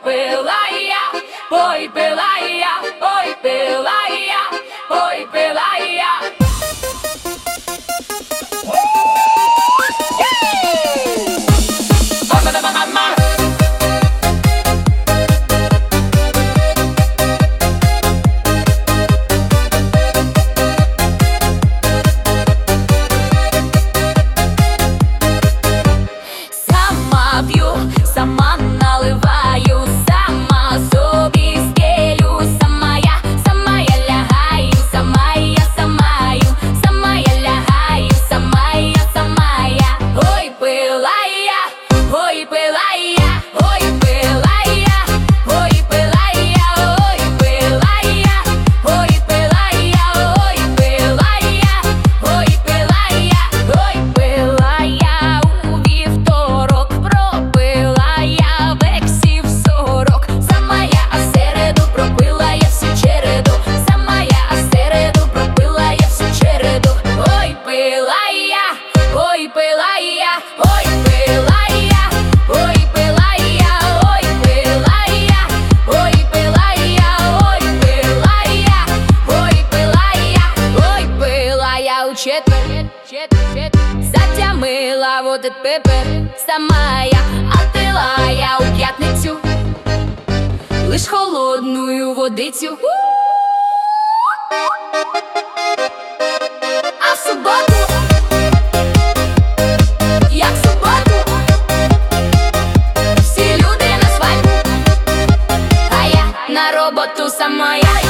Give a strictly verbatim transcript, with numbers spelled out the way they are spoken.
пила я, ой, пила я, ой, пила я, ой, пила я. Сама п'ю, сама наливаю, сама собі стелю, сама я, сама я лягаю, сама я, сама я, сама я лягаю, сама я, сама я. Ой, пила я, ой, пила я, ой, пила я, ой, пила я, ой, пила я, ой, пила я, ой, пила я, ой, пила я, ой, пила я у вівторок, пропила я вексів сорок. Сама я, а середу пропила я всю череду, сама я, а середу пропила я всю череду. Ой, пила я, ой, пила я, ой, пила я, ой, пила я, ой, пила я, ой, пила я, ой, пила я, ой, пила я, ой, пила я у четвер, затямила вот этот пепер. Сама я, а пила я у п'ятницю лиш холодною водицю. А в суботу, як в суботу, всі люди на свадьбу, а я на роботу сама я.